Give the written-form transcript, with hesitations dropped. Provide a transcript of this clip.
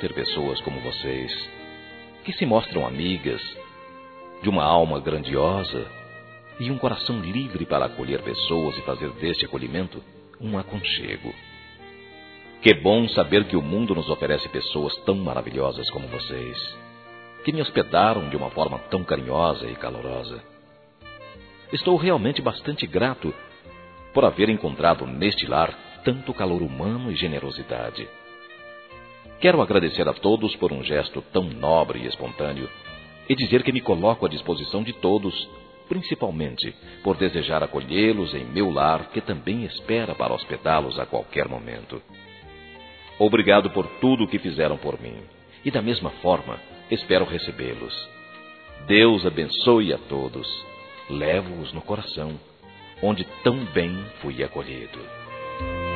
ter pessoas como vocês, que se mostram amigas, de uma alma grandiosa e um coração livre para acolher pessoas e fazer deste acolhimento um aconchego. Que bom saber que o mundo nos oferece pessoas tão maravilhosas como vocês, que me hospedaram de uma forma tão carinhosa e calorosa. Estou realmente bastante grato por haver encontrado neste lar tanto calor humano e generosidade. Quero agradecer a todos por um gesto tão nobre e espontâneo e dizer que me coloco à disposição de todos, principalmente por desejar acolhê-los em meu lar, que também espera para hospedá-los a qualquer momento. Obrigado por tudo o que fizeram por mim, e da mesma forma espero recebê-los. Deus abençoe a todos. Levo-os no coração, onde tão bem fui acolhido.